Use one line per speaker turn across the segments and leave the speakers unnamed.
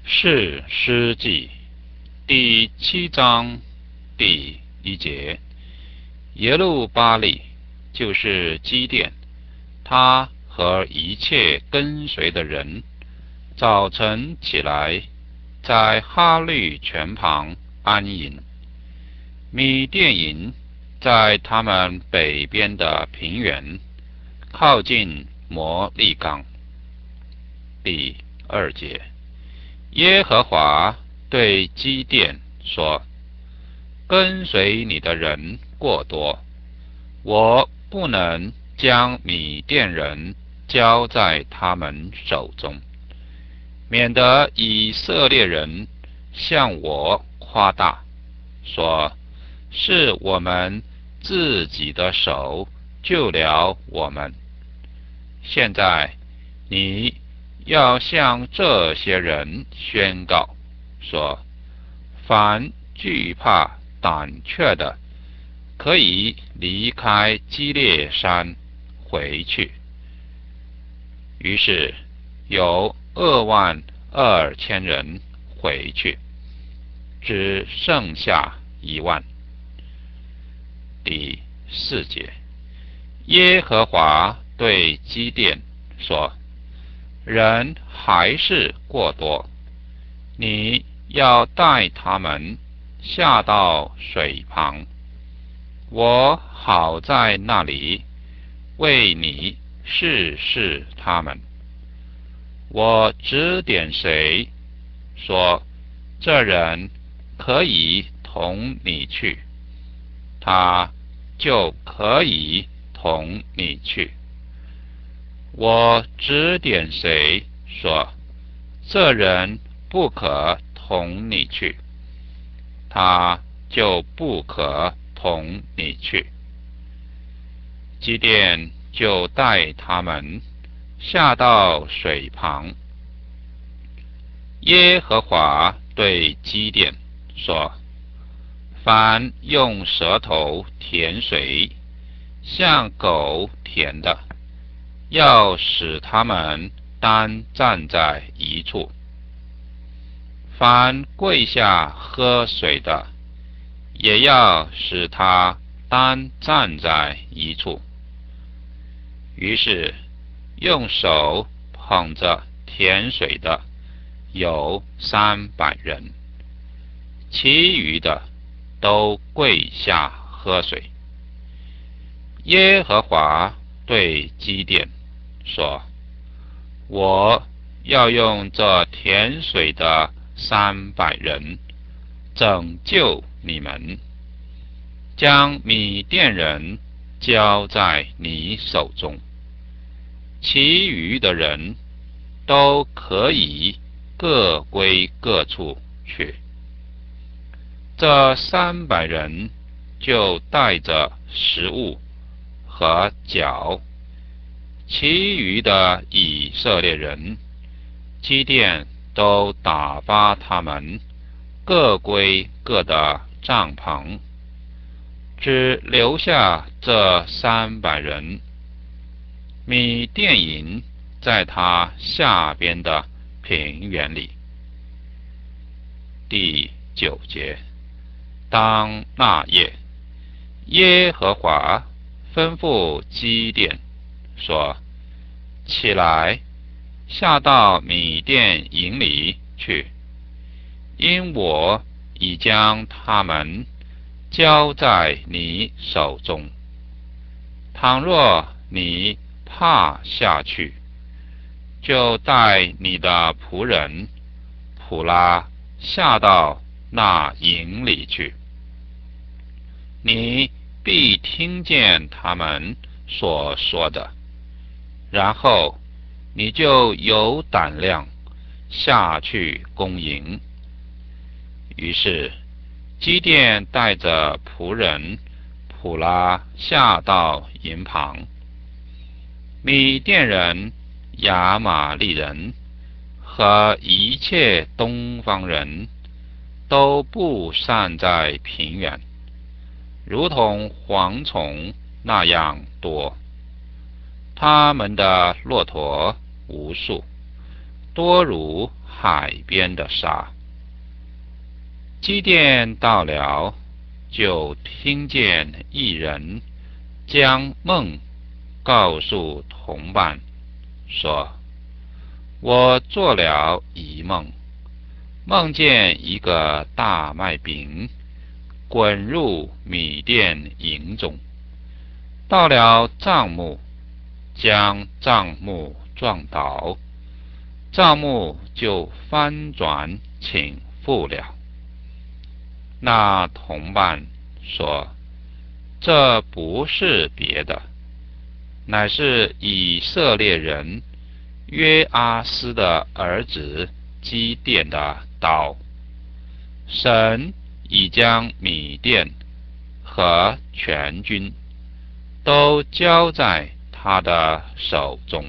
士师记第7章第1节，耶路巴力就是基甸，他和一切跟随的人，早晨起来，在哈律泉旁安营。米甸营在他们北边的平原，靠近摩利冈。第2节，耶和华对基甸说：跟随你的人过多，我不能将米甸人交在他们手中，免得以色列人向我夸大，说是我们自己的手救了我们。现在你要向这些人宣告说，凡惧怕胆怯的，可以离开基列山回去。于是有22000人回去，只剩下1万。第4节，耶和华对基甸说：人还是过多，你要带他们下到水旁，我好在那里为你试试他们。我指点谁，说这人可以同你去，他就可以同你去。我指点谁，说这人不可同你去，他就不可同你去。基甸就带他们下到水旁。耶和华对基甸说：凡用舌头舔水，像狗舔的，要使他们单站在一处；凡跪下喝水的，也要使他单站在一处。于是用手捧着舔水的有300人，其余的都跪下喝水。耶和华对基甸说：我要用这舔水的300人拯救你们，将米甸人交在你手中，其余的人都可以各归各处去。这300人就带着食物和角，其余的以色列人，基甸都打发他们各归各的帐篷，只留下这300人。米甸营在他下边的平原里。第9节，当那夜，耶和华吩咐基甸说：起来，下到米甸营里去，因我已将他们交在你手中。倘若你怕下去，就带你的仆人普拉下到那营里去，你必听见他们所说的，然后你就有胆量下去攻营。于是基甸带着仆人普拉下到营旁，米甸人、亚玛利人和一切东方人都布散在平原，如同蝗虫那样多。他们的骆驼无数， 多如海边的沙。基甸到了，就听见一人将梦告诉同伴，说：我做了一梦，梦见一个大麦饼滚入米店营中，到了帐幕，将帐幕撞倒，帐幕就翻转倾覆了。那同伴说：这不是别的，乃是以色列人约阿斯的儿子基甸的刀。神已将米甸和全军都交在他的手中。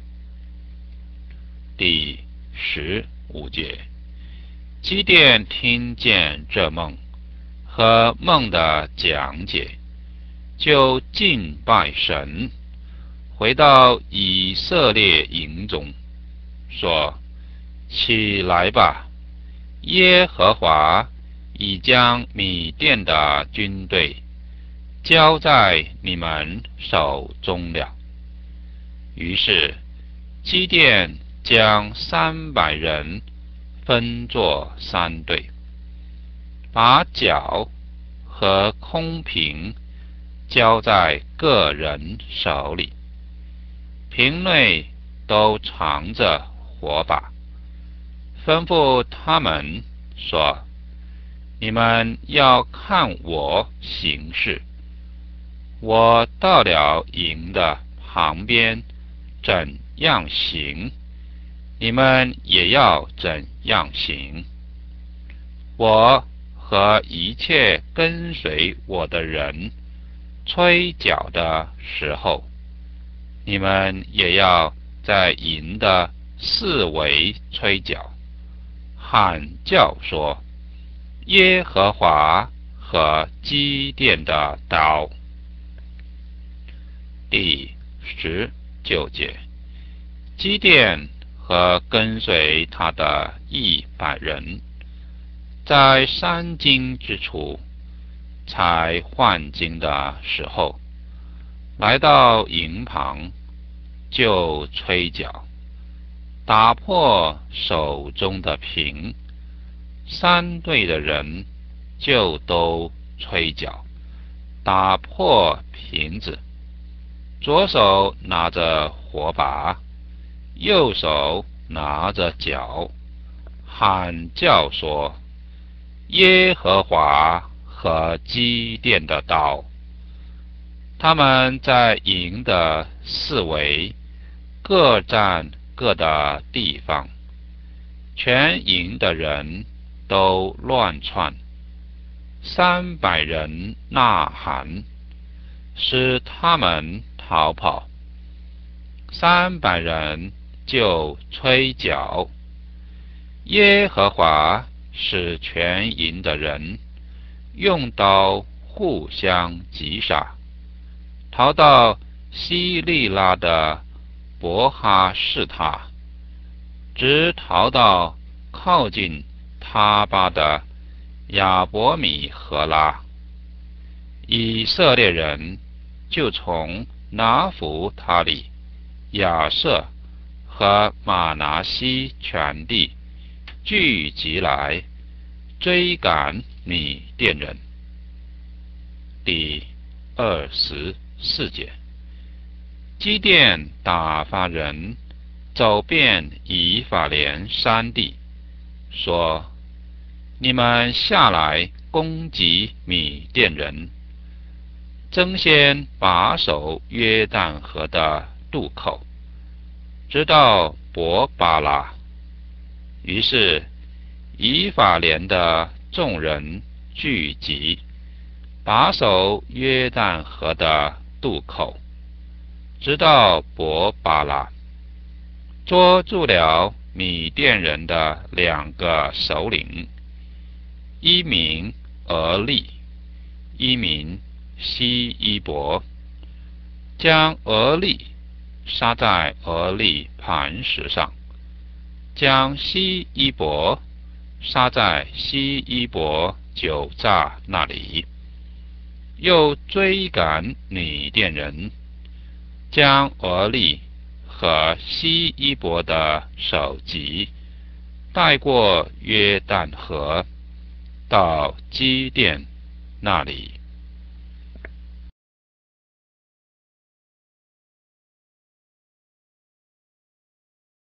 第15节，基甸听见这梦和梦的讲解，就敬拜神，回到以色列营中，说：起来吧，耶和华已将米甸的军队交在你们手中了。于是基甸将300人分作3队，把角和空瓶交在个人手里，瓶内都藏着火把，吩咐他们说：你们要看我行事，我到了营的旁边怎样行，你们也要怎样行。我和一切跟随我的人吹角的时候，你们也要在营的四围吹角，喊叫说：耶和华和基甸的刀。第19节，基甸和跟随他的100人，在山经之处，才换经的时候，来到营旁，就吹角，打破手中的瓶。3队的人就都吹角，打破瓶子，左手拿着火把，右手拿着角，喊叫说：耶和华和基甸的刀。他们在营的四围各占各的地方，全营的人都乱窜，300人呐喊，使他们逃跑。300人就吹角。耶和华使全营的人用刀互相击杀，逃到西利拉的伯哈士塔，直逃到靠近他巴的亚伯米和拉。以色列人就从拿弗他利、亚设和玛拿西全地聚集来追赶米甸人。第24节，基甸打发人走遍以法莲山地，说：你们下来攻击米甸人，争先把守约旦河的渡口，直到伯巴拉。于是以法莲的众人聚集，把守约旦河的渡口，直到伯巴拉，捉住了米甸人的2个首领，一名俄利，一名希伊伯，将俄利杀在俄利磐石上， 将西伊伯杀在西伊伯酒榨那里，又追赶米甸人，将俄利和西伊伯的首级带过约旦河，到基甸那里。